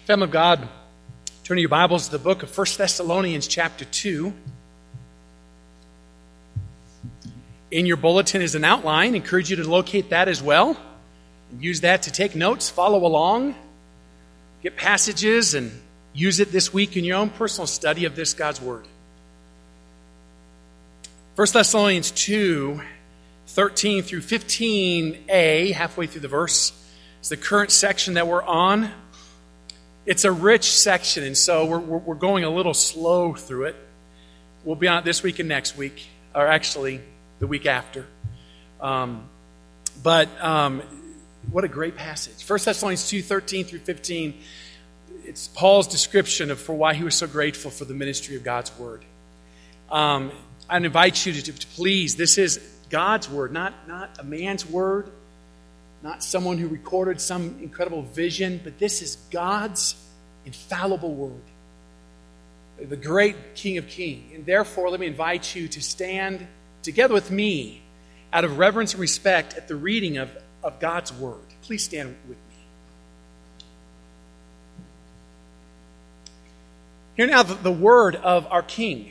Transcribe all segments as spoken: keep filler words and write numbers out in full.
Family of God, turn your Bibles to the book of First Thessalonians chapter two. In your bulletin is an outline. I encourage you to locate that as well. And use that to take notes, follow along, get passages, and use it this week in your own personal study of this God's Word. First Thessalonians two, thirteen through fifteen a, halfway through the verse, is the current section that we're on. It's a rich section, and so we're, we're going a little slow through it. We'll be on it this week and next week, or actually the week after. Um, but um, what a great passage. First Thessalonians two, thirteen through fifteen. It's Paul's description of for why he was so grateful for the ministry of God's Word. Um, I'd invite you to, to, to please, this is God's Word, not, not a man's word, not someone who recorded some incredible vision, but this is God's infallible Word, the great King of Kings. And therefore, let me invite you to stand together with me out of reverence and respect at the reading of, of God's Word. Please stand with me. Hear now the, the word of our King.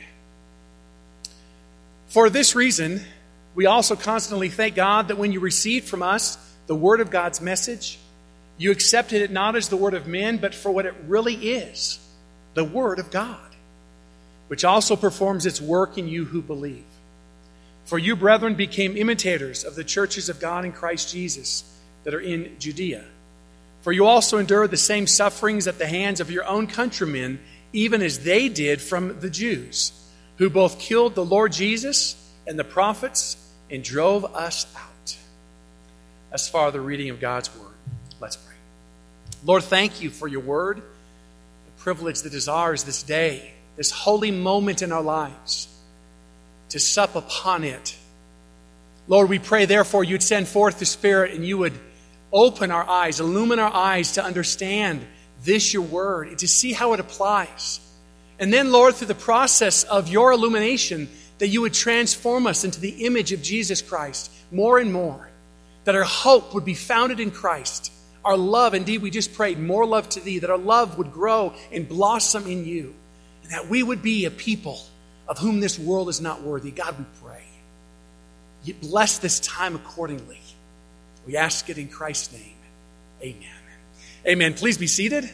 For this reason, we also constantly thank God that when you received from us the word of God's message, you accepted it not as the word of men, but for what it really is, the word of God, which also performs its work in you who believe. For you, brethren, became imitators of the churches of God in Christ Jesus that are in Judea. For you also endured the same sufferings at the hands of your own countrymen, even as they did from the Jews, who both killed the Lord Jesus and the prophets and drove us out. As far as the reading of God's Word. Let's pray. Lord, thank you for your Word, the privilege that is ours this day, this holy moment in our lives, to sup upon it. Lord, we pray, therefore, you'd send forth the Spirit and you would open our eyes, illumine our eyes to understand this, your Word, and to see how it applies. And then, Lord, through the process of your illumination, that you would transform us into the image of Jesus Christ more and more. That our hope would be founded in Christ. Our love, indeed, we just prayed, more love to thee, that our love would grow and blossom in you. And that we would be a people of whom this world is not worthy. God, we pray. You bless this time accordingly. We ask it in Christ's name. Amen. Amen. Please be seated.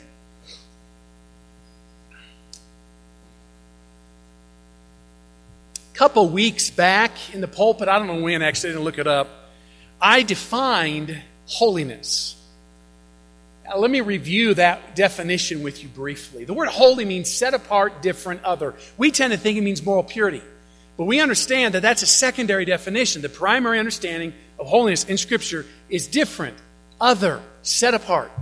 A couple weeks back in the pulpit, I don't know when, actually, I didn't look it up, I defined holiness. Now, let me review that definition with you briefly. The word holy means set apart, different, other. We tend to think it means moral purity. But we understand that that's a secondary definition. The primary understanding of holiness in Scripture is different, other, set apart.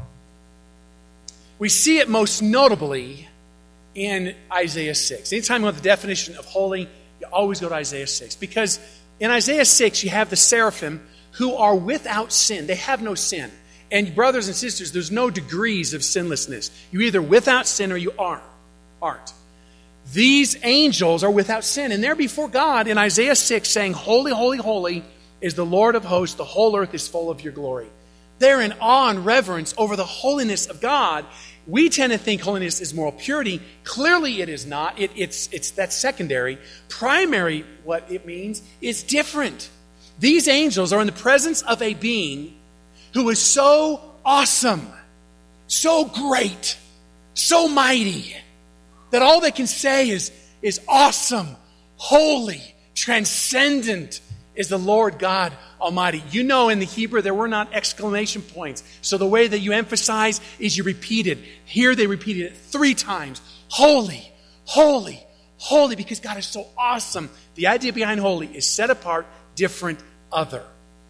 We see it most notably in Isaiah six. Anytime you want the definition of holy, you always go to Isaiah six. Because in Isaiah six, you have the seraphim who are without sin. They have no sin. And brothers and sisters, there's no degrees of sinlessness. You're either without sin or you aren't. aren't. These angels are without sin. And they're before God in Isaiah six saying, holy, holy, holy is the Lord of hosts. The whole earth is full of your glory. They're in awe and reverence over the holiness of God. We tend to think holiness is moral purity. Clearly it is not. It, it's, it's that's secondary. Primary, what it means, is different. These angels are in the presence of a being who is so awesome, so great, so mighty, that all they can say is, is awesome, holy, transcendent is the Lord God Almighty. You know in the Hebrew there were not exclamation points. So the way that you emphasize is you repeat it. Here they repeated it three times. Holy, holy, holy, because God is so awesome. The idea behind holy is set apart, different, other.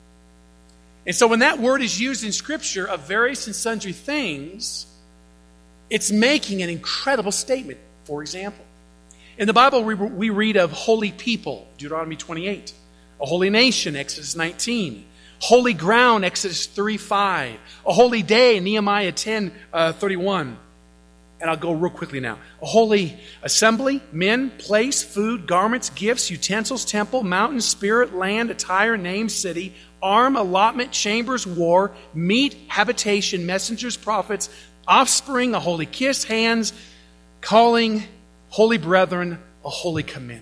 And so when that word is used in Scripture of various and sundry things, it's making an incredible statement. For example, in the Bible we, we read of holy people, Deuteronomy twenty-eight, a holy nation, Exodus nineteen, holy ground, Exodus three five, a holy day, Nehemiah ten thirty-one. And I'll go real quickly now. A holy assembly, men, place, food, garments, gifts, utensils, temple, mountain, spirit, land, attire, name, city, arm, allotment, chambers, war, meat, habitation, messengers, prophets, offspring, a holy kiss, hands, calling, holy brethren, a holy commandment.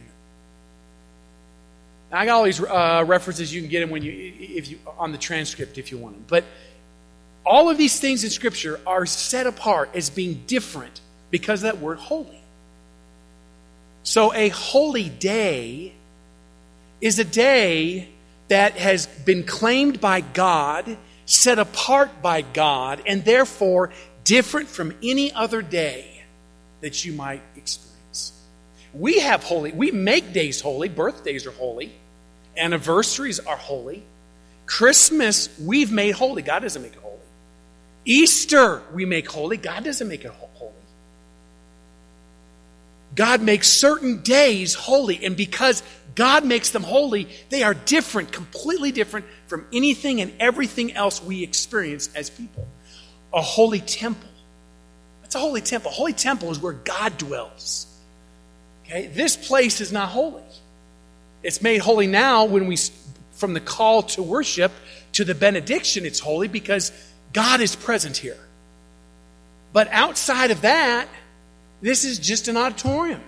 Now, I got all these uh, references. You can get them when you, if you, on the transcript if you want them. But all of these things in Scripture are set apart as being different because of that word holy. So a holy day is a day that has been claimed by God, set apart by God, and therefore different from any other day that you might experience. We have holy, we make days holy, birthdays are holy, anniversaries are holy. Christmas, we've made holy. God doesn't make it holy. Easter, we make holy. God doesn't make it holy. God makes certain days holy, and because God makes them holy, they are different, completely different from anything and everything else we experience as people. A holy temple. What's a holy temple? A holy temple is where God dwells. Okay? This place is not holy. It's made holy now when we, from the call to worship to the benediction, it's holy because God is present here. But outside of that, this is just an auditorium.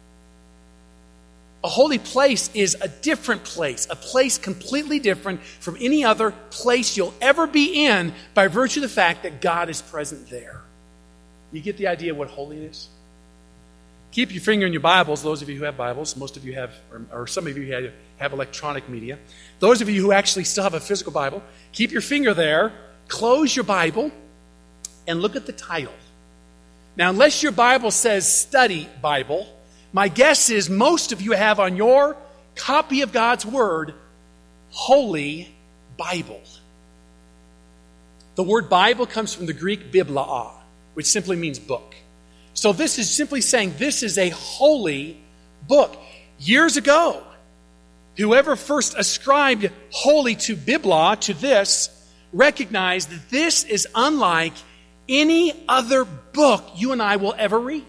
A holy place is a different place, a place completely different from any other place you'll ever be in by virtue of the fact that God is present there. You get the idea of what holy is? Keep your finger in your Bibles, those of you who have Bibles. Most of you have, or, or some of you have, have electronic media. Those of you who actually still have a physical Bible, keep your finger there, close your Bible, and look at the title. Now, unless your Bible says Study Bible, my guess is most of you have on your copy of God's Word, Holy Bible. The word Bible comes from the Greek biblia, which simply means book. So this is simply saying this is a holy book. Years ago, whoever first ascribed holy to biblia, to this, recognized that this is unlike any other book you and I will ever read.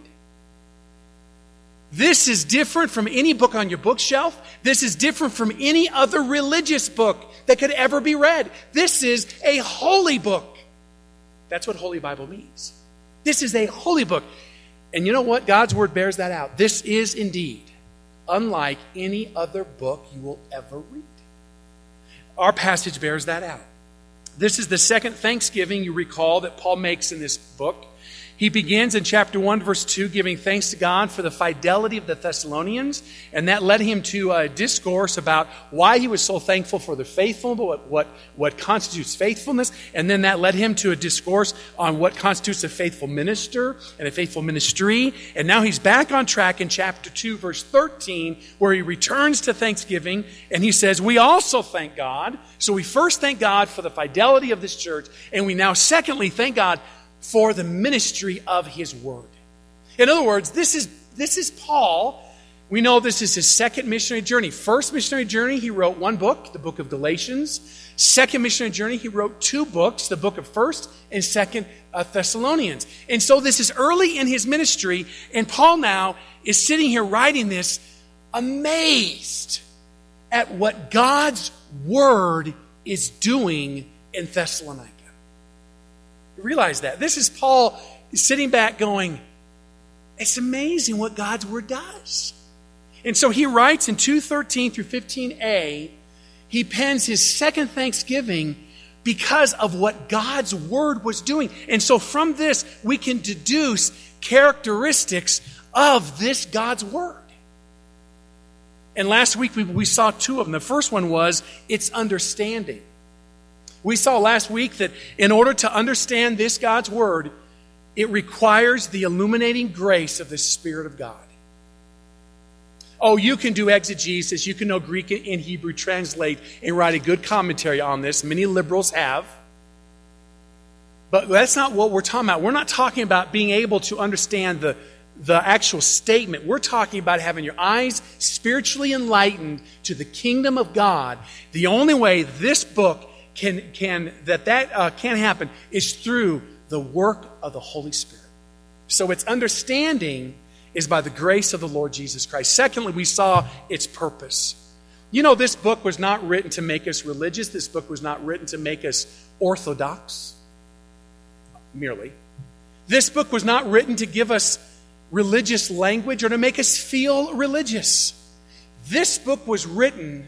This is different from any book on your bookshelf. This is different from any other religious book that could ever be read. This is a holy book. That's what Holy Bible means. This is a holy book. And you know what? God's Word bears that out. This is indeed unlike any other book you will ever read. Our passage bears that out. This is the second thanksgiving, you recall, that Paul makes in this book. He begins in chapter one, verse two, giving thanks to God for the fidelity of the Thessalonians, and that led him to a discourse about why he was so thankful for their faithfulness, what, what, what constitutes faithfulness, and then that led him to a discourse on what constitutes a faithful minister and a faithful ministry, and now he's back on track in chapter two, verse thirteen, where he returns to thanksgiving, and he says, we also thank God. So we first thank God for the fidelity of this church, and we now secondly thank God for the ministry of His Word. In other words, this is, this is Paul. We know this is his second missionary journey. First missionary journey, he wrote one book, the book of Galatians. Second missionary journey, he wrote two books, the book of First and Second uh, Thessalonians. And so this is early in his ministry, and Paul now is sitting here writing this, amazed at what God's Word is doing in Thessalonica. Realize that. This is Paul sitting back going, it's amazing what God's Word does. And so he writes in two thirteen through fifteen a, he pens his second thanksgiving because of what God's Word was doing. And so from this, we can deduce characteristics of this God's Word. And last week we, we saw two of them. The first one was its understanding. We saw last week that in order to understand this God's Word, it requires the illuminating grace of the Spirit of God. Oh, you can do exegesis, you can know Greek and Hebrew, translate, and write a good commentary on this. Many liberals have. But that's not what we're talking about. We're not talking about being able to understand the, the actual statement. We're talking about having your eyes spiritually enlightened to the kingdom of God. The only way this book Can, can that that uh, can happen is through the work of the Holy Spirit. So its understanding is by the grace of the Lord Jesus Christ. Secondly, we saw its purpose. You know, this book was not written to make us religious. This book was not written to make us orthodox, merely. This book was not written to give us religious language or to make us feel religious. This book was written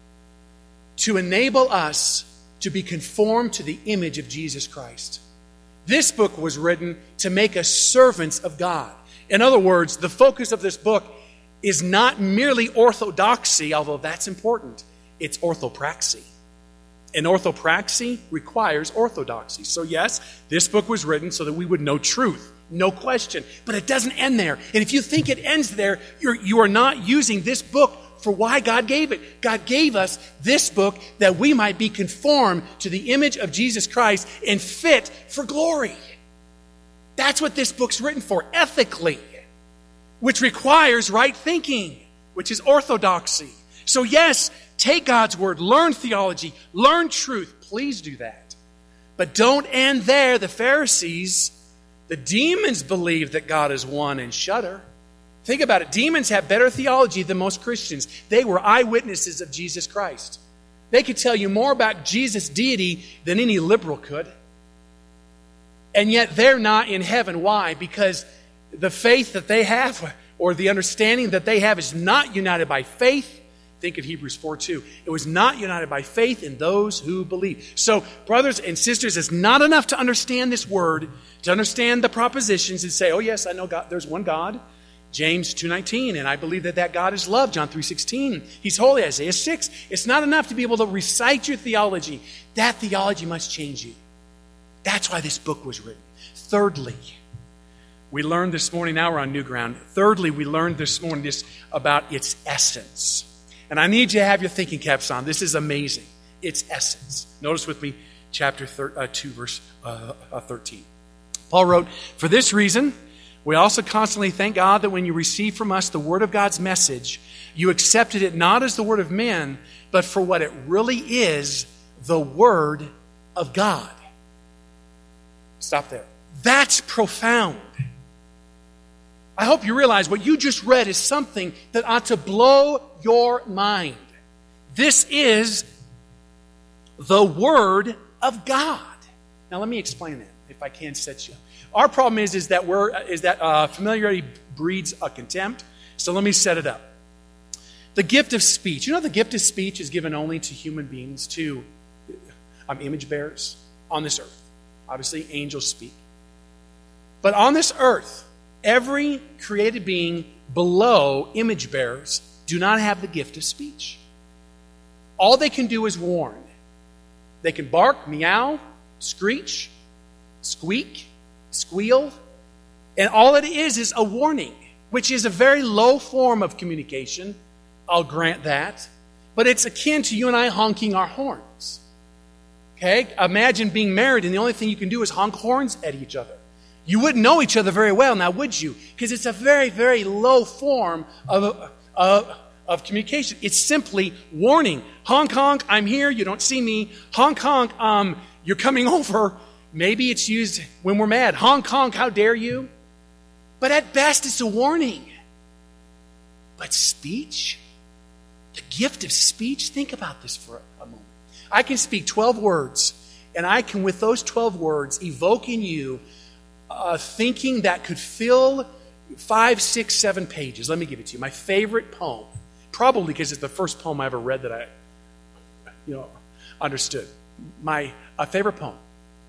to enable us to be conformed to the image of Jesus Christ. This book was written to make us servants of God. In other words, the focus of this book is not merely orthodoxy, although that's important. It's orthopraxy. And orthopraxy requires orthodoxy. So yes, this book was written so that we would know truth. No question. But it doesn't end there. And if you think it ends there, you're, you are not using this book for why God gave it. God gave us this book that we might be conformed to the image of Jesus Christ and fit for glory. That's what this book's written for, ethically, which requires right thinking, which is orthodoxy. So yes, take God's word, learn theology, learn truth. Please do that. But don't end there. The Pharisees, the demons believe that God is one and shudder. Think about it. Demons have better theology than most Christians. They were eyewitnesses of Jesus Christ. They could tell you more about Jesus' deity than any liberal could. And yet they're not in heaven. Why? Because the faith that they have, or the understanding that they have, is not united by faith. Think of Hebrews four two. It was not united by faith in those who believe. So, brothers and sisters, it's not enough to understand this word, to understand the propositions and say, oh yes, I know God, there's one God. James two nineteen, and I believe that that God is love. John three sixteen, He's holy. Isaiah six. It's not enough to be able to recite your theology. That theology must change you. That's why this book was written. Thirdly, we learned this morning, now we're on new ground. Thirdly, we learned this morning this about its essence. And I need you to have your thinking caps on. This is amazing. Its essence. Notice with me chapter two, verse uh, thirteen. Paul wrote, "For this reason, we also constantly thank God that when you received from us the word of God's message, you accepted it not as the word of men, but for what it really is, the word of God." Stop there. That's profound. I hope you realize what you just read is something that ought to blow your mind. This is the Word of God. Now let me explain that, if I can set you up. Our problem is, is that we're is that uh, familiarity breeds a contempt. So let me set it up. The gift of speech. You know the gift of speech is given only to human beings, to um, image bearers on this earth. Obviously, angels speak. But on this earth, every created being below image bearers do not have the gift of speech. All they can do is warn. They can bark, meow, screech, squeak, squeal, and all it is is a warning, which is a very low form of communication. I'll grant that. But it's akin to you and I honking our horns. Okay? Imagine being married and the only thing you can do is honk horns at each other. You wouldn't know each other very well, now would you? Because it's a very, very low form of, of, of communication. It's simply warning. Honk, honk, I'm here, you don't see me. Honk, honk, um, you're coming over. Maybe it's used when we're mad. Honk, honk, how dare you? But at best, it's a warning. But speech? The gift of speech? Think about this for a moment. I can speak twelve words, and I can, with those twelve words, evoke in you a thinking that could fill five, six, seven pages. Let me give it to you. My favorite poem, probably because it's the first poem I ever read that I, you know, understood. My a favorite poem,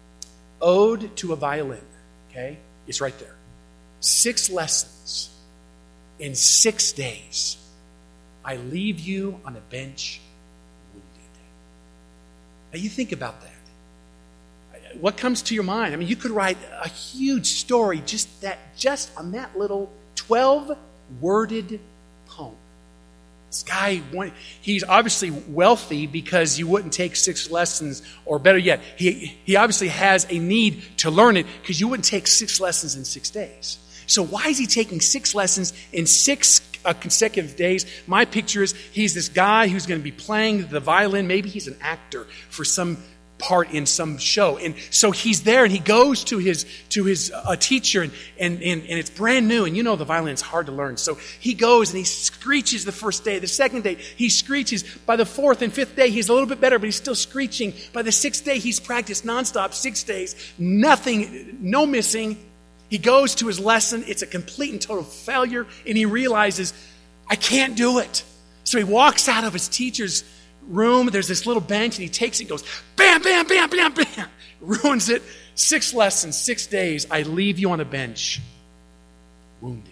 Ode to a Violin. Okay, it's right there. Six lessons in six days. I leave you on a bench wounded. Now you think about that. What comes to your mind? I mean, you could write a huge story just that, just on that little twelve-worded poem. This guy, he's obviously wealthy because you wouldn't take six lessons, or better yet, he, he obviously has a need to learn it because you wouldn't take six lessons in six days. So why is he taking six lessons in six uh, consecutive days? My picture is he's this guy who's going to be playing the violin. Maybe he's an actor for some part in some show. And so he's there and he goes to his to his uh, teacher and, and, and, and it's brand new. And you know the violin's hard to learn. So he goes and he screeches the first day. The second day, he screeches. By the fourth and fifth day, he's a little bit better, but he's still screeching. By the sixth day, he's practiced nonstop, six days. Nothing, no missing. He goes to his lesson. It's a complete and total failure. And he realizes, I can't do it. So he walks out of his teacher's room. There's this little bench, and he takes it and goes, bam, bam, bam, bam, bam. Ruins it. Six lessons, six days. I leave you on a bench, wounded.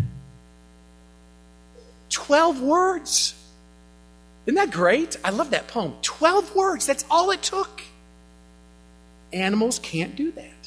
Twelve words. Isn't that great? I love that poem. Twelve words. That's all it took. Animals can't do that.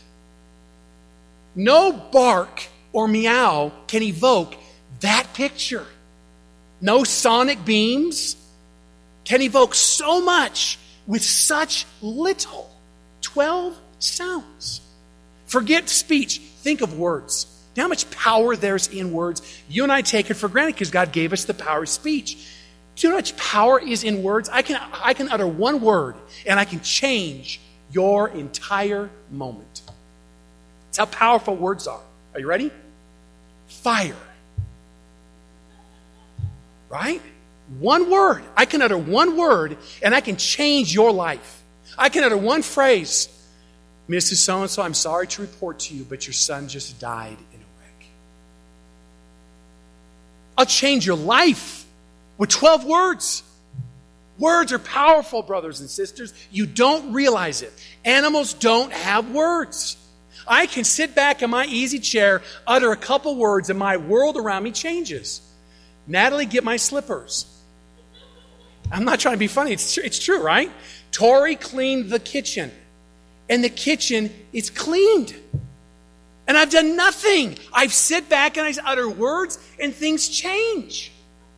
No bark or meow can evoke that picture. No sonic beams can evoke so much with such little. Twelve sounds. Forget speech. Think of words. You know how much power there's in words? You and I take it for granted because God gave us the power of speech. Do you know how much power is in words? I can, I can utter one word and I can change your entire moment. That's how powerful words are. Are you ready? Fire. Right? One word. I can utter one word and I can change your life. I can utter one phrase. Missus So-and-so, I'm sorry to report to you, but your son just died in a wreck. I'll change your life with twelve words. Words are powerful, brothers and sisters. You don't realize it. Animals don't have words. I can sit back in my easy chair, utter a couple words, and my world around me changes. Natalie, get my slippers. I'm not trying to be funny. It's, tr- it's true, right? Tori cleaned the kitchen. And the kitchen is cleaned. And I've done nothing. I've sit back and I utter words and things change.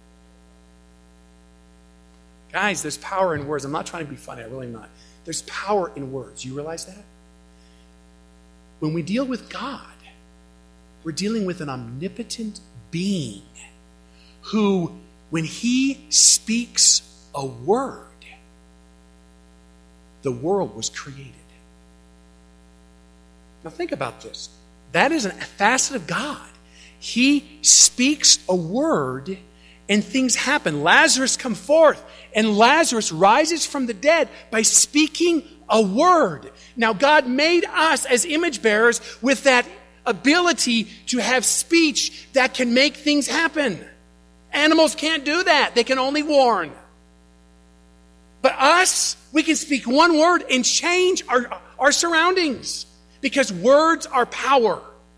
Guys, there's power in words. I'm not trying to be funny. I really am not. There's power in words. You realize that? When we deal with God, we're dealing with an omnipotent being who, when he speaks a word, the world was created. Now think about this. That is a facet of God. He speaks a word and things happen. Lazarus comes forth and Lazarus rises from the dead by speaking a word. Now God made us as image bearers with that ability to have speech that can make things happen. Animals can't do that. They can only warn. But us, we can speak one word and change our, our surroundings because words are power.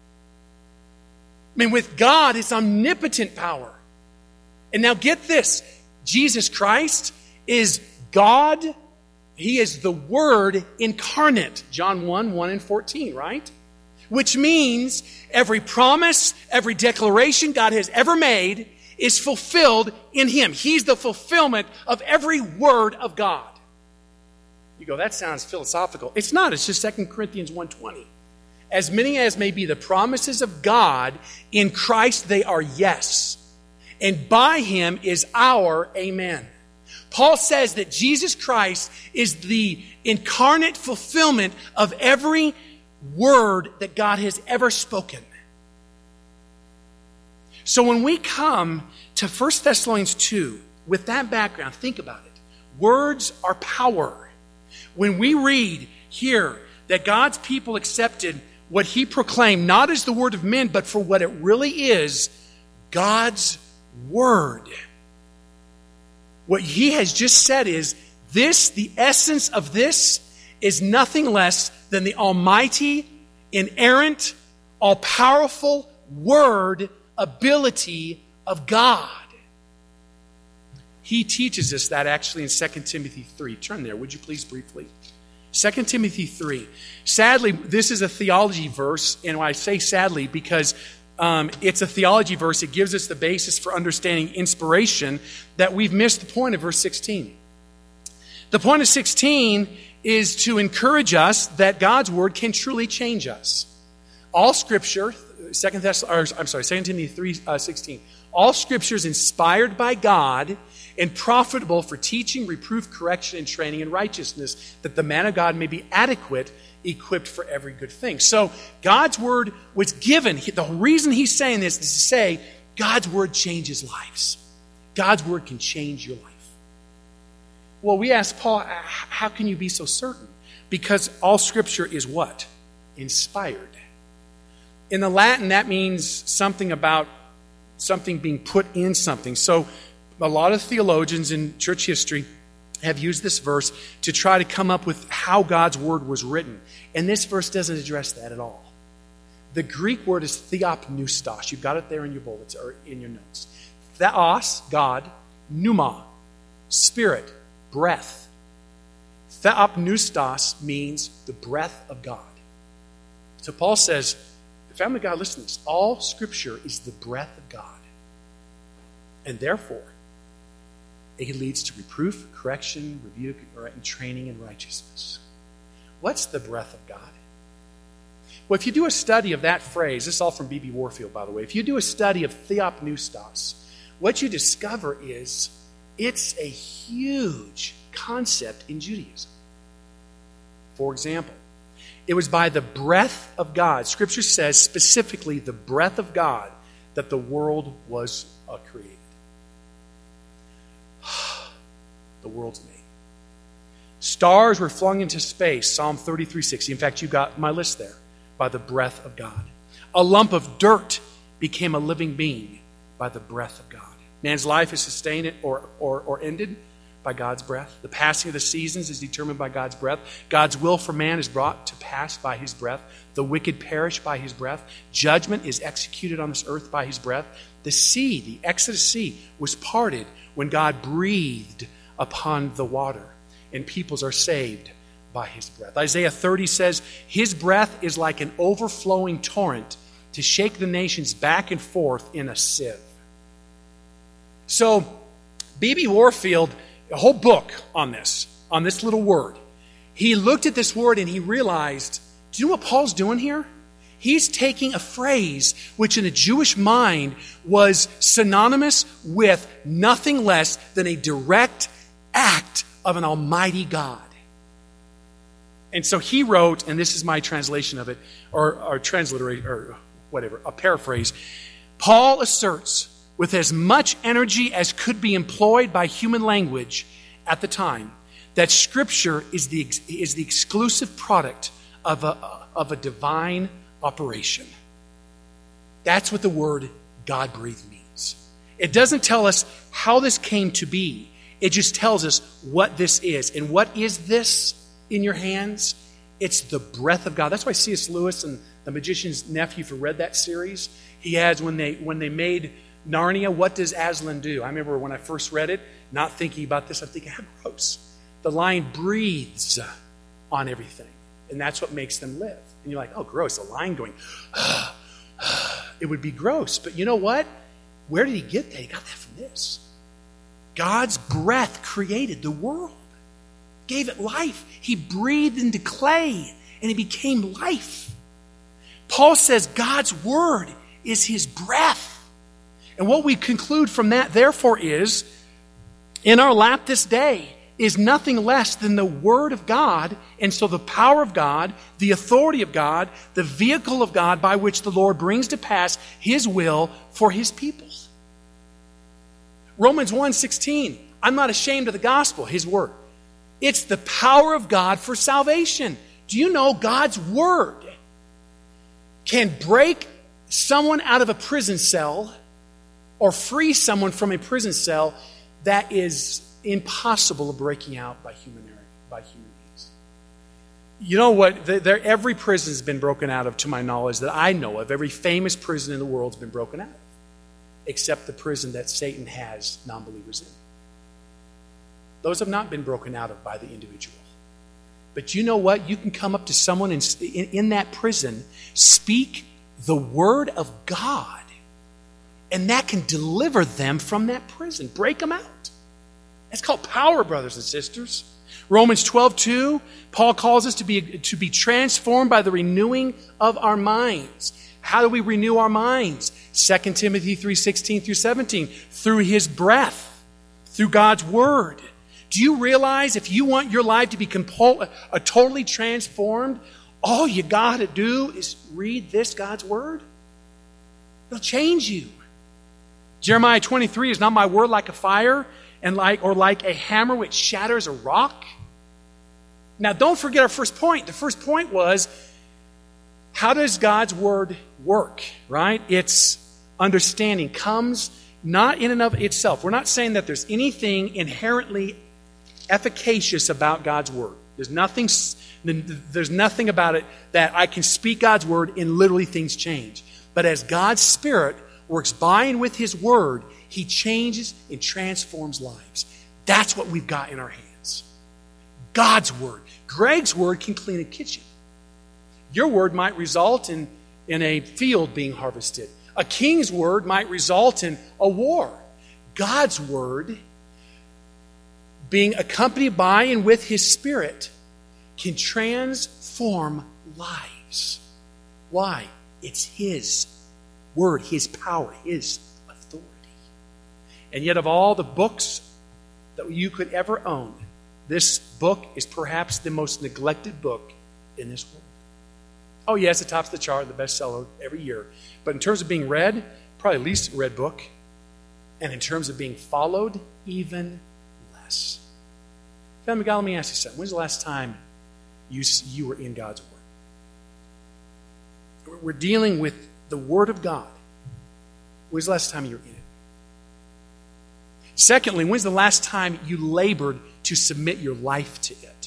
I mean, with God, it's omnipotent power. And now get this. Jesus Christ is God. He is the Word incarnate. John one, one and fourteen, right? Which means every promise, every declaration God has ever made is fulfilled in Him. He's the fulfillment of every word of God. You go, that sounds philosophical. It's not. It's just Second Corinthians one twenty. As many as may be the promises of God, in Christ they are yes. And by Him is our amen. Paul says that Jesus Christ is the incarnate fulfillment of every word that God has ever spoken. So when we come to First Thessalonians two, with that background, think about it. Words are power. When we read here that God's people accepted what He proclaimed, not as the word of men, but for what it really is, God's word. What He has just said is, this, the essence of this, is nothing less than the almighty, inerrant, all-powerful word ability of God. He teaches us that actually in Second Timothy three. Turn there, would you please, briefly? Second Timothy three. Sadly, this is a theology verse, and I say sadly because um, it's a theology verse. It gives us the basis for understanding inspiration that we've missed the point of verse sixteen. The point of sixteen is to encourage us that God's word can truly change us. All Scripture, Second Thess, or, I'm sorry, Second Timothy three sixteen. All Scripture is inspired by God and profitable for teaching, reproof, correction, and training in righteousness, that the man of God may be adequate, equipped for every good thing. So God's Word was given. The reason he's saying this is to say God's Word changes lives. God's Word can change your life. Well, we asked Paul, how can you be so certain? Because all Scripture is what? Inspired. In the Latin, that means something about something being put in something. So a lot of theologians in church history have used this verse to try to come up with how God's Word was written. And this verse doesn't address that at all. The Greek word is theopneustos. You've got it there in your bullets or in your notes. Theos, God. Pneuma, spirit, breath. Theopneustos means the breath of God. So Paul says, the family of God, listen to this. All Scripture is the breath of God. And therefore, it leads to reproof, correction, rebuke, and training in righteousness. What's the breath of God? Well, if you do a study of that phrase, this is all from B B Warfield, by the way. If you do a study of theopneustos, what you discover is it's a huge concept in Judaism. For example, it was by the breath of God. Scripture says specifically the breath of God that the world was uh, created. The world's made. Stars were flung into space, Psalm thirty-three sixty. In fact, you got my list there. By the breath of God. A lump of dirt became a living being by the breath of God. Man's life is sustained or, or, or ended by God's breath. The passing of the seasons is determined by God's breath. God's will for man is brought to pass by his breath. The wicked perish by his breath. Judgment is executed on this earth by his breath. The sea, the Exodus Sea, was parted when God breathed upon the water, and peoples are saved by his breath. Isaiah thirty says, his breath is like an overflowing torrent to shake the nations back and forth in a sieve. So, B B Warfield, a whole book on this, on this little word. He looked at this word and he realized, do you know what Paul's doing here? He's taking a phrase which in a Jewish mind was synonymous with nothing less than a direct act of an almighty God. And so he wrote, and this is my translation of it, or, or transliterate, or whatever, a paraphrase. Paul asserts, with as much energy as could be employed by human language at the time, that Scripture is the, is the exclusive product of a, of a divine operation. That's what the word God-breathed means. It doesn't tell us how this came to be. It just tells us what this is. And what is this in your hands? It's the breath of God. That's why C S Lewis and The Magician's Nephew, if you read that series, he adds when they when they made Narnia, what does Aslan do? I remember when I first read it, not thinking about this, I'm thinking, how gross. The lion breathes on everything, and that's what makes them live. And you're like, oh, gross, a lion going, ah, ah. It would be gross. But you know what? Where did he get that? He got that from this. God's breath created the world. Gave it life. He breathed into clay and it became life. Paul says God's word is his breath. And what we conclude from that, therefore, is in our lap this day is nothing less than the word of God. And so the power of God, the authority of God, the vehicle of God by which the Lord brings to pass his will for his people. Romans one sixteen, I'm not ashamed of the gospel, his word. It's the power of God for salvation. Do you know God's word can break someone out of a prison cell or free someone from a prison cell that is impossible of breaking out by human, by human beings? You know what? There, every prison has been broken out of, to my knowledge, that I know of. Every famous prison in the world has been broken out of, except the prison that Satan has non-believers in. Those have not been broken out of by the individual. But you know what? You can come up to someone in, in, in that prison, speak the word of God, and that can deliver them from that prison, break them out. That's called power, brothers and sisters. Romans twelve two, Paul calls us to be, to be transformed by the renewing of our minds. How do we renew our minds? Second Timothy three sixteen through seventeen. Through his breath, through God's word. Do you realize if you want your life to be compul- uh, totally transformed, all you got to do is read this God's word? It'll change you. Jeremiah twenty-three, is not my word like a fire and like or like a hammer which shatters a rock? Now, don't forget our first point. The first point was, how does God's word work, right? Its understanding comes not in and of itself. We're not saying that there's anything inherently efficacious about God's word. There's nothing, there's nothing about it that I can speak God's word and literally things change. But as God's Spirit works by and with his word, he changes and transforms lives. That's what we've got in our hands. God's word. Greg's word can clean a kitchen. Your word might result in, in a field being harvested. A king's word might result in a war. God's word, being accompanied by and with his Spirit, can transform lives. Why? It's his word, his power, his authority. And yet of all the books that you could ever own, this book is perhaps the most neglected book in this world. Oh yes, it tops the chart, the bestseller every year. But in terms of being read, probably the least read book. And in terms of being followed, even less. Family God, let me ask you something. When's the last time you, you were in God's word? We're dealing with the word of God. When's the last time you were in it? Secondly, when's the last time you labored to submit your life to it?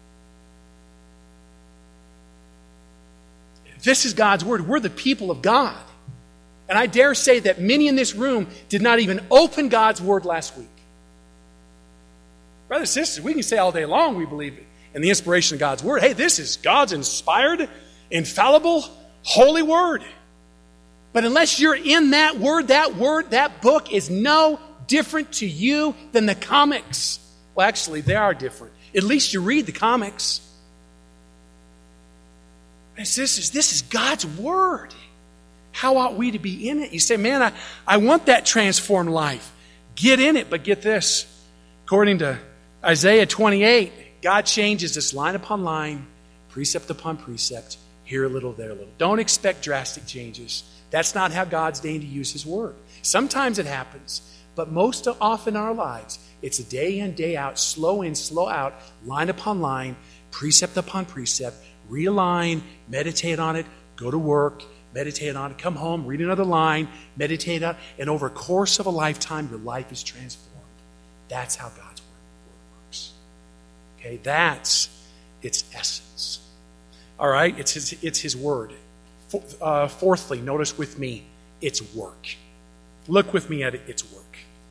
This is God's word. We're the people of God. And I dare say that many in this room did not even open God's word last week. Brothers and sisters, we can say all day long we believe in the inspiration of God's word. Hey, this is God's inspired, infallible, holy word. But unless you're in that word, that word, that book is no different to you than the comics. Well, actually, they are different. At least you read the comics. And sisters, this is God's word. How ought we to be in it? You say, man, I, I want that transformed life. Get in it, but get this. According to Isaiah twenty-eight, God changes us line upon line, precept upon precept, here a little, there a little. Don't expect drastic changes. That's not how God's deigned to use his word. Sometimes it happens, but most often in our lives, it's a day in, day out, slow in, slow out, line upon line, precept upon precept, realign, meditate on it, go to work, meditate on it, come home, read another line, meditate on it, and over a course of a lifetime, your life is transformed. That's how God's word works. Okay, that's its essence. All right, it's his, it's his word. Uh, fourthly, notice with me, its work. Look with me at it, its work.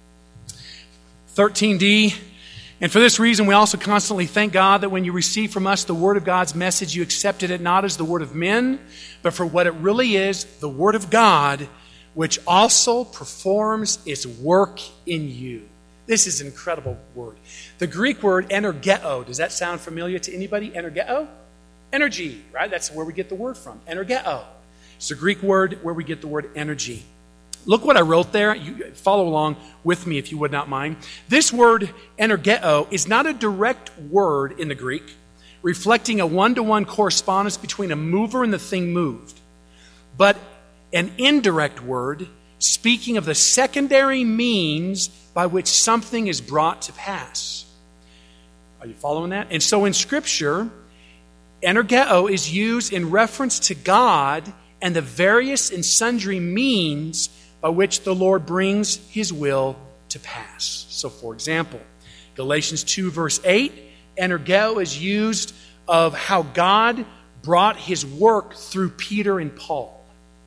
thirteen D, and for this reason we also constantly thank God that when you receive from us the word of God's message, you accepted it not as the word of men, but for what it really is, the word of God, which also performs its work in you. This is an incredible word. The Greek word energeo, does that sound familiar to anybody? Energeo? Energy, right? That's where we get the word from. Energeo. It's the Greek word where we get the word energy. Look what I wrote there. You follow along with me if you would not mind. This word energeo is not a direct word in the Greek, reflecting a one-to-one correspondence between a mover and the thing moved, but an indirect word speaking of the secondary means by which something is brought to pass. Are you following that? And so in Scripture, energeo is used in reference to God and the various and sundry means by which the Lord brings his will to pass. So, for example, Galatians two, verse eight, energeo is used of how God brought his work through Peter and Paul.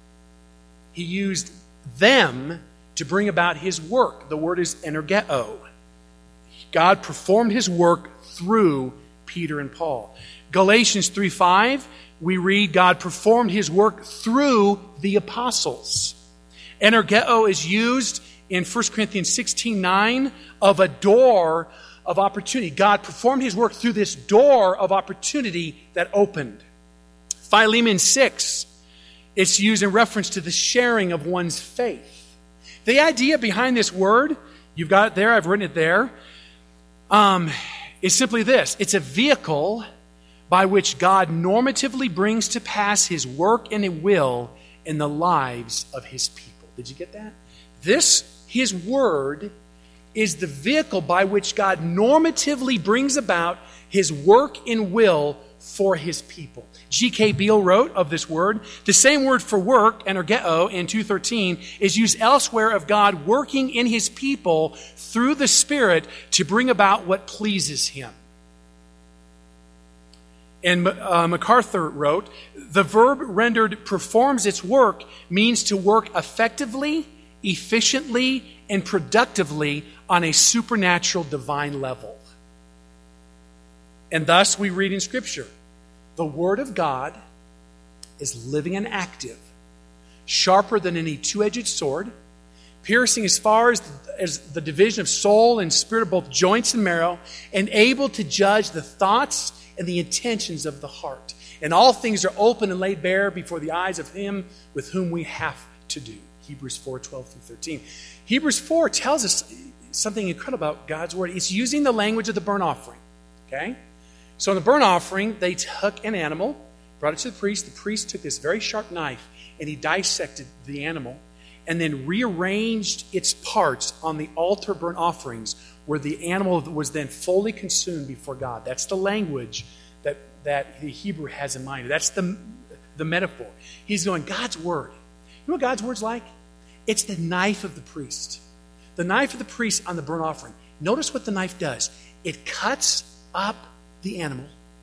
He used them to bring about his work. The word is energeo. God performed his work through Peter and Paul. Galatians three five, we read God performed his work through the apostles. Energeo is used in First Corinthians sixteen nine of a door of opportunity. God performed his work through this door of opportunity that opened. Philemon six It's used in reference to the sharing of one's faith. The idea behind this word, you've got it there, I've written it there, um, is simply this. It's a vehicle by which God normatively brings to pass his work and will in the lives of his people. Did you get that? This, his word, is the vehicle by which God normatively brings about his work and will for his people. G K Beale wrote of this word, the same word for work, energeo, in two thirteen, is used elsewhere of God working in his people through the Spirit to bring about what pleases him. And uh, MacArthur wrote, the verb rendered performs its work means to work effectively, efficiently, and productively on a supernatural divine level. And thus we read in Scripture, the Word of God is living and active, sharper than any two-edged sword, piercing as far as, as the division of soul and spirit of both joints and marrow, and able to judge the thoughts and the intentions of the heart. And all things are open and laid bare before the eyes of him with whom we have to do. Hebrews four, twelve through thirteen. Hebrews four tells us something incredible about God's Word. It's using the language of the burnt offering. Okay? So in the burnt offering, they took an animal, brought it to the priest. The priest took this very sharp knife, and he dissected the animal, and then rearranged its parts on the altar burnt offerings, where the animal was then fully consumed before God. That's the language that, that the Hebrew has in mind. That's the, the metaphor. He's going, God's Word. You know what God's Word's like? It's the knife of the priest. The knife of the priest on the burnt offering. Notice what the knife does. It cuts up the animal,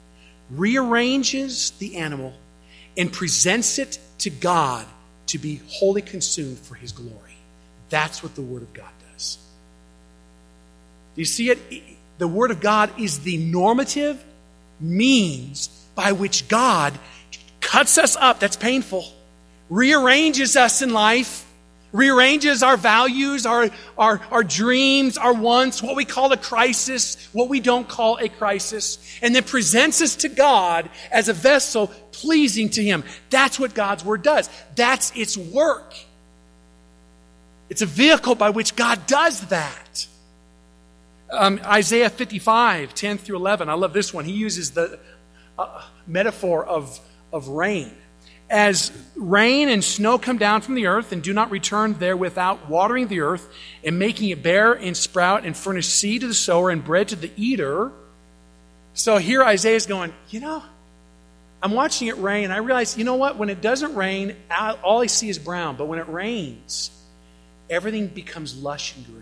rearranges the animal, and presents it to God to be wholly consumed for his glory. That's what the Word of God does. Do you see it? The Word of God is the normative means by which God cuts us up. That's painful. Rearranges us in life. Rearranges our values, our, our, our dreams, our wants, what we call a crisis, what we don't call a crisis, and then presents us to God as a vessel pleasing to him. That's what God's Word does. That's its work. It's a vehicle by which God does that. Um, Isaiah fifty-five, ten through eleven. I love this one. He uses the uh, metaphor of, of rain. As rain and snow come down from the earth and do not return there without watering the earth and making it bear and sprout and furnish seed to the sower and bread to the eater. So here Isaiah's going, you know, I'm watching it rain and I realize, you know what? When it doesn't rain, all I see is brown. But when it rains, everything becomes lush and green.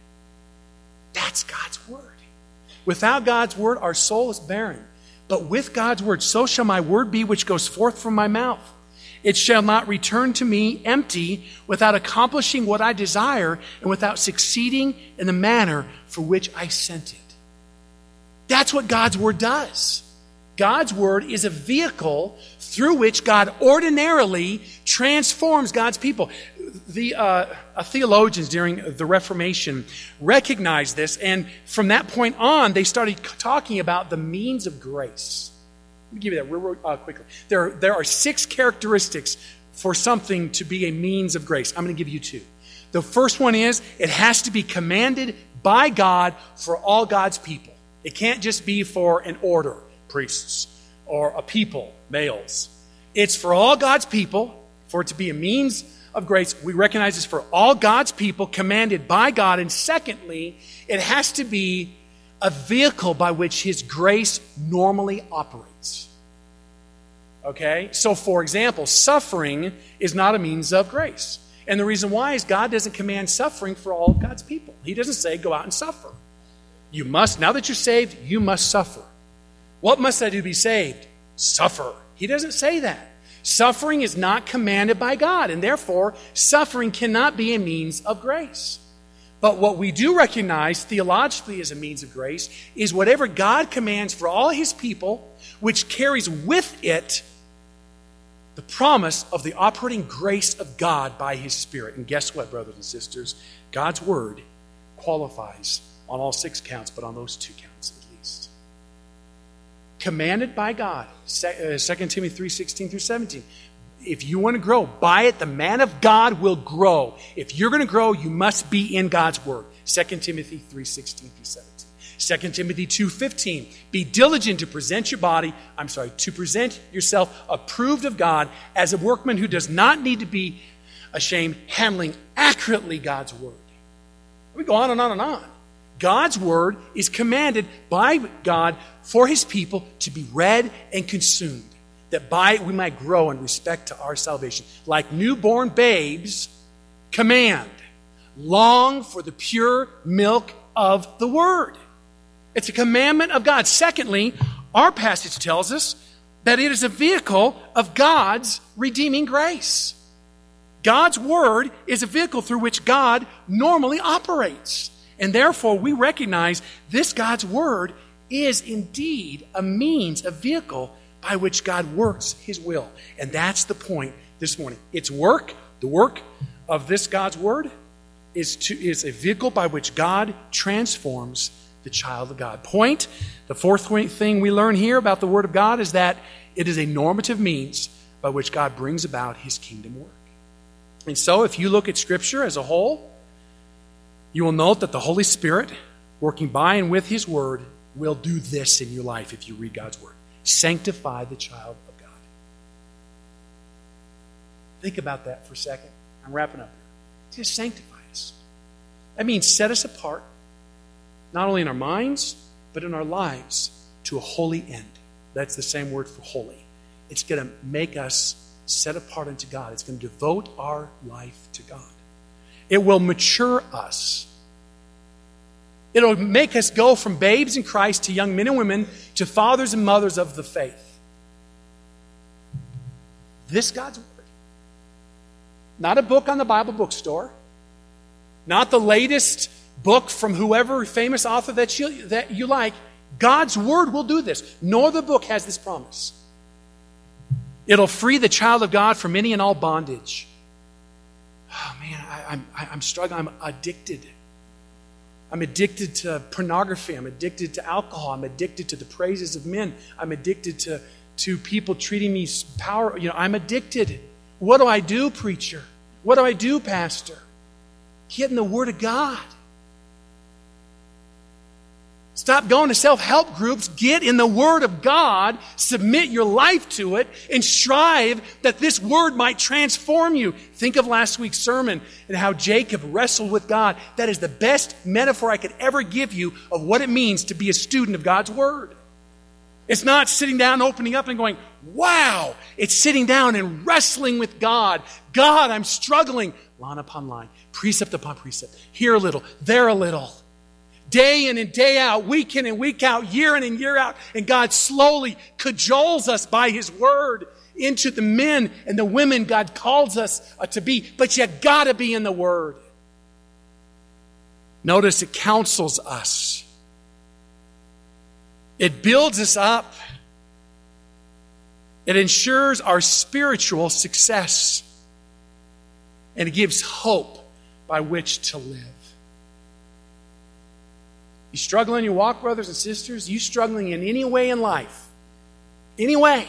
That's God's Word. Without God's Word, our soul is barren. But with God's Word, so shall my word be which goes forth from my mouth. It shall not return to me empty, without accomplishing what I desire and without succeeding in the manner for which I sent it. That's what God's Word does. God's Word is a vehicle through which God ordinarily transforms God's people. The uh, theologians during the Reformation recognized this, and from that point on, they started talking about the means of grace. Let me give you that real, real uh, quickly. There, there are six characteristics for something to be a means of grace. I'm going to give you two. The first one is it has to be commanded by God for all God's people. It can't just be for an order, priests, or a people, males. It's for all God's people, for it to be a means of grace. We recognize this for all God's people, commanded by God. And secondly, it has to be a vehicle by which his grace normally operates. Okay? So, for example, suffering is not a means of grace. And the reason why is God doesn't command suffering for all of God's people. He doesn't say, go out and suffer. You must, now that you're saved, you must suffer. What must I do to be saved? Suffer. He doesn't say that. Suffering is not commanded by God, and therefore, suffering cannot be a means of grace. But what we do recognize theologically as a means of grace is whatever God commands for all his people, which carries with it the promise of the operating grace of God by his Spirit. And guess what, brothers and sisters? God's Word qualifies on all six counts, but on those two counts at least. Commanded by God, Second Timothy three, sixteen through seventeen. if you want to grow, by it the man of God will grow. If you're going to grow, you must be in God's word. Second Timothy three sixteen through seventeen. Second Timothy two fifteen. Be diligent to present your body, I'm sorry, to present yourself approved of God as a workman who does not need to be ashamed, handling accurately God's word. We go on and on and on. God's word is commanded by God for his people to be read and consumed, that by it we might grow in respect to our salvation. Like newborn babes, command, long for the pure milk of the word. It's a commandment of God. Secondly, our passage tells us that it is a vehicle of God's redeeming grace. God's word is a vehicle through which God normally operates. And therefore, we recognize this God's word is indeed a means, a vehicle by which God works his will. And that's the point this morning. Its work, the work of this God's word, is, to, is a vehicle by which God transforms the child of God. Point, the fourth thing we learn here about the word of God is that it is a normative means by which God brings about his kingdom work. And so if you look at Scripture as a whole, you will note that the Holy Spirit, working by and with his word, will do this in your life if you read God's word. Sanctify the child of God. Think about that for a second. I'm wrapping up here. Just sanctify us. That means set us apart, not only in our minds, but in our lives, to a holy end. That's the same word for holy. It's going to make us set apart unto God. It's going to devote our life to God. It will mature us. It'll make us go from babes in Christ to young men and women to fathers and mothers of the faith. This God's word. Not a book on the Bible bookstore. Not the latest book from whoever famous author that you, that you like. God's word will do this. No other book has this promise. It'll free the child of God from any and all bondage. Oh man, I, I'm, I'm struggling. I'm addicted. I'm addicted to pornography. I'm addicted to alcohol. I'm addicted to the praises of men. I'm addicted to, to people treating me power. You know, I'm addicted. What do I do, preacher? What do I do, pastor? Get in the Word of God. Stop going to self-help groups. Get in the Word of God. Submit your life to it and strive that this Word might transform you. Think of last week's sermon and how Jacob wrestled with God. That is the best metaphor I could ever give you of what it means to be a student of God's Word. It's not sitting down, opening up and going, wow. It's sitting down and wrestling with God. God, I'm struggling. Line upon line, precept upon precept. Here a little, there a little. Day in and day out, week in and week out, year in and year out. And God slowly cajoles us by his word into the men and the women God calls us uh, to be. But you got to be in the word. Notice it counsels us. It builds us up. It ensures our spiritual success. And it gives hope by which to live. You struggling in your walk, brothers and sisters? You struggling in any way in life? Any way?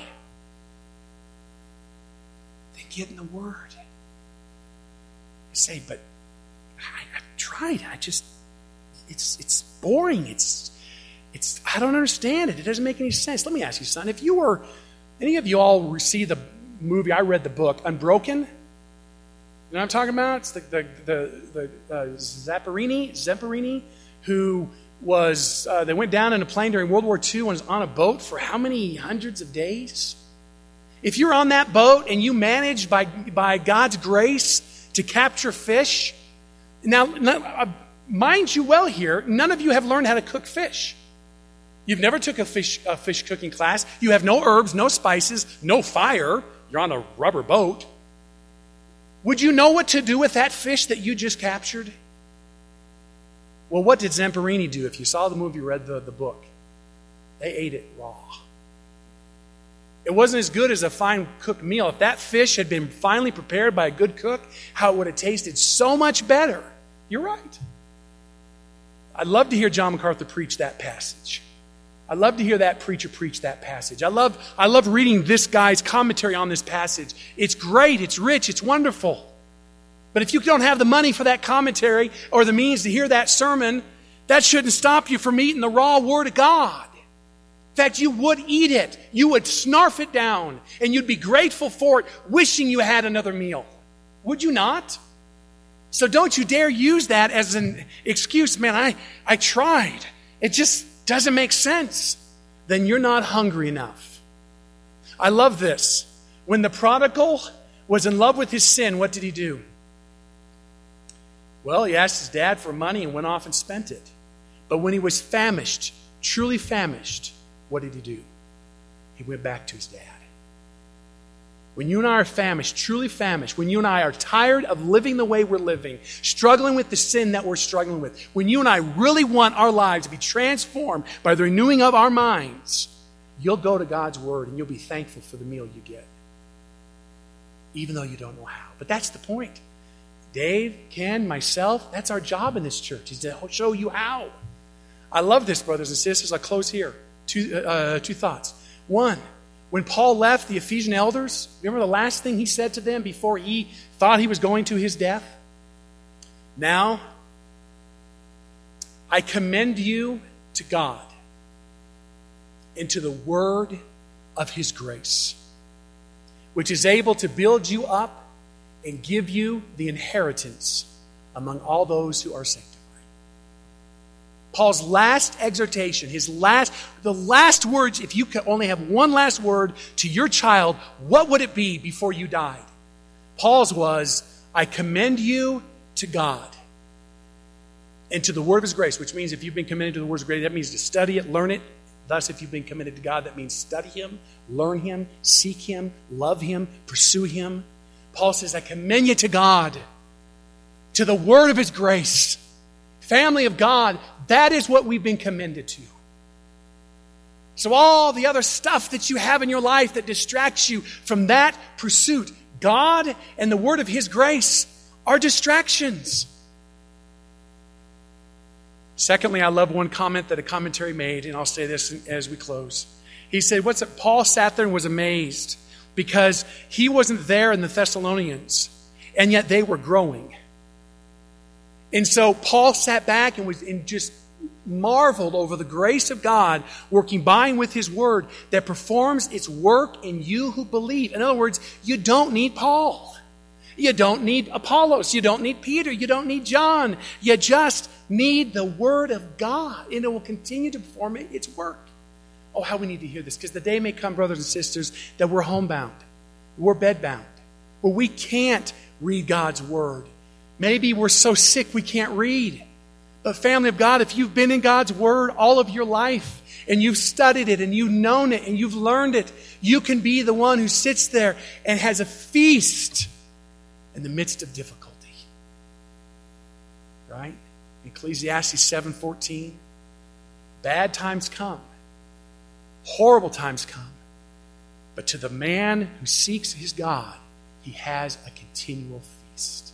Then get in the Word. You say, but I, I've tried. I just, it's it's boring. It's, it's. I don't understand it. It doesn't make any sense. Let me ask you, son. If you were, any of you all see the movie, I read the book, Unbroken? You know what I'm talking about? It's the, the, the, the uh, Zapparini, Zamperini, who was, uh, they went down in a plane during World War Two and was on a boat for how many hundreds of days? If you're on that boat and you managed by, by God's grace to capture fish, now, uh, mind you well here, none of you have learned how to cook fish. You've never took a fish, a fish cooking class. You have no herbs, no spices, no fire. You're on a rubber boat. Would you know what to do with that fish that you just captured? Well, what did Zamperini do? If you saw the movie, read the, the book, they ate it raw. It wasn't as good as a fine cooked meal. If that fish had been finely prepared by a good cook, how it would have tasted so much better. You're right. I'd love to hear John MacArthur preach that passage. I love to hear that preacher preach that passage. I love, I love reading this guy's commentary on this passage. It's great, it's rich, it's wonderful. But if you don't have the money for that commentary or the means to hear that sermon, that shouldn't stop you from eating the raw Word of God. In fact, you would eat it. You would snarf it down, and you'd be grateful for it, wishing you had another meal. Would you not? So don't you dare use that as an excuse. Man, I, I tried. It just doesn't make sense. Then you're not hungry enough. I love this. When the prodigal was in love with his sin, what did he do? Well, he asked his dad for money and went off and spent it. But when he was famished, truly famished, what did he do? He went back to his dad. When you and I are famished, truly famished, when you and I are tired of living the way we're living, struggling with the sin that we're struggling with, when you and I really want our lives to be transformed by the renewing of our minds, you'll go to God's Word and you'll be thankful for the meal you get, even though you don't know how. But that's the point. Dave, Ken, myself, that's our job in this church, is to show you how. I love this, brothers and sisters. I'll close here. Two, uh, two thoughts. One, when Paul left the Ephesian elders, remember the last thing he said to them before he thought he was going to his death? Now, I commend you to God and to the word of his grace, which is able to build you up and give you the inheritance among all those who are sanctified. Paul's last exhortation, his last, the last words, if you could only have one last word to your child, what would it be before you died? Paul's was, I commend you to God and to the word of his grace, which means if you've been committed to the word of grace, that means to study it, learn it. Thus, if you've been committed to God, that means study him, learn him, seek him, love him, pursue him. Paul says, I commend you to God, to the word of his grace. Family of God, that is what we've been commended to. So all the other stuff that you have in your life that distracts you from that pursuit, God and the word of his grace are distractions. Secondly, I love one comment that a commentary made, and I'll say this as we close. He said, what's it? Paul sat there and was amazed because he wasn't there in the Thessalonians, and yet they were growing. And so Paul sat back and was and just marveled over the grace of God working by and with his word that performs its work in you who believe. In other words, you don't need Paul. You don't need Apollos. You don't need Peter. You don't need John. You just need the word of God, and it will continue to perform its work. Oh, how we need to hear this, because the day may come, brothers and sisters, that we're homebound, we're bedbound, where we can't read God's word. Maybe we're so sick we can't read. But family of God, if you've been in God's word all of your life, and you've studied it, and you've known it, and you've learned it, you can be the one who sits there and has a feast in the midst of difficulty. Right? Ecclesiastes seven fourteen. Bad times come. Horrible times come. But to the man who seeks his God, he has a continual feast.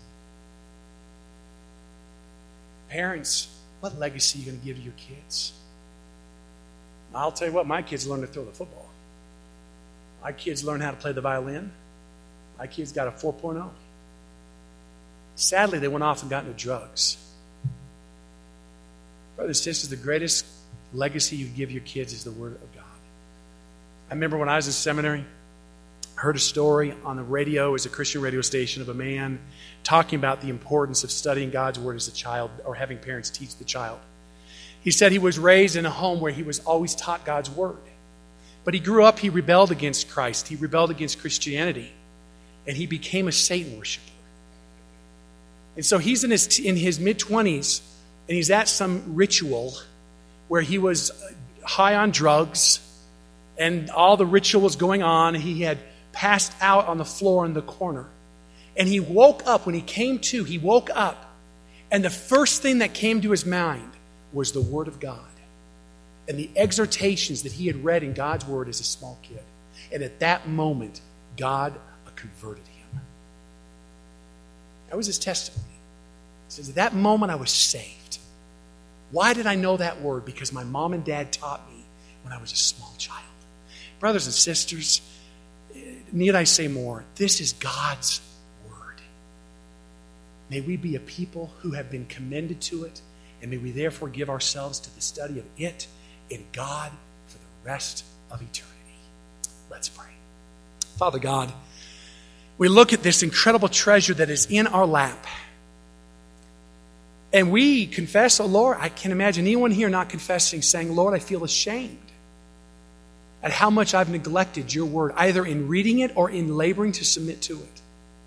Parents, what legacy are you going to give to your kids? I'll tell you what, my kids learned to throw the football. My kids learned how to play the violin. My kids got a four point oh. Sadly, they went off and got into drugs. Brothers and sisters, the greatest legacy you give your kids is the Word of God. I remember when I was in seminary, I heard a story on the radio, it was a Christian radio station, of a man talking about the importance of studying God's Word as a child, or having parents teach the child. He said he was raised in a home where he was always taught God's Word. But he grew up, he rebelled against Christ. He rebelled against Christianity. And he became a Satan worshiper. And so he's in his, in his mid-twenties, and he's at some ritual where he was high on drugs, and all the ritual was going on, and he had passed out on the floor in the corner. And he woke up, when he came to, he woke up, and the first thing that came to his mind was the Word of God and the exhortations that he had read in God's Word as a small kid. And at that moment, God converted him. That was his testimony. He says, at that moment I was saved. Why did I know that word? Because my mom and dad taught me when I was a small child. Brothers and sisters, need I say more? This is God's word. May we be a people who have been commended to it, and may we therefore give ourselves to the study of it in God for the rest of eternity. Let's pray. Father God, we look at this incredible treasure that is in our lap. And we confess, oh Lord, I can't imagine anyone here not confessing, saying, Lord, I feel ashamed at how much I've neglected your word, either in reading it or in laboring to submit to it.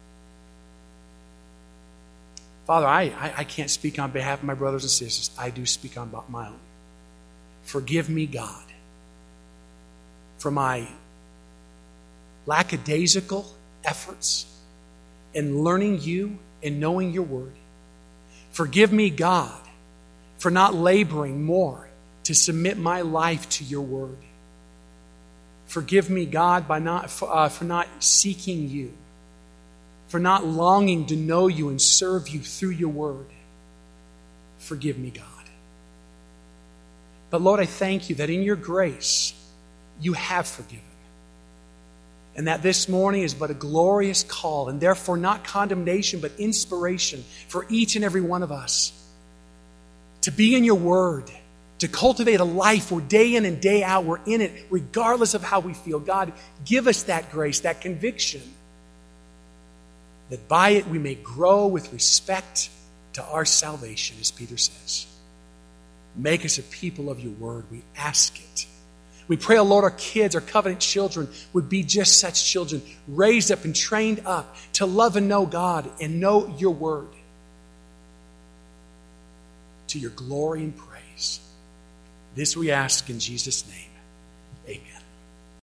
Father, I, I, I can't speak on behalf of my brothers and sisters. I do speak on my own. Forgive me, God, for my lackadaisical efforts in learning you and knowing your word. Forgive me, God, for not laboring more to submit my life to your word. Forgive me, God, by not, uh, for not seeking you, for not longing to know you and serve you through your word. Forgive me, God. But Lord, I thank you that in your grace, you have forgiven. And that this morning is but a glorious call, and therefore not condemnation, but inspiration for each and every one of us to be in your word, to cultivate a life where day in and day out we're in it, regardless of how we feel. God, give us that grace, that conviction, that by it we may grow with respect to our salvation, as Peter says. Make us a people of your word. We ask it. We pray, oh Lord, our kids, our covenant children would be just such children, raised up and trained up to love and know God and know your word. To your glory and praise. This we ask in Jesus' name. Amen.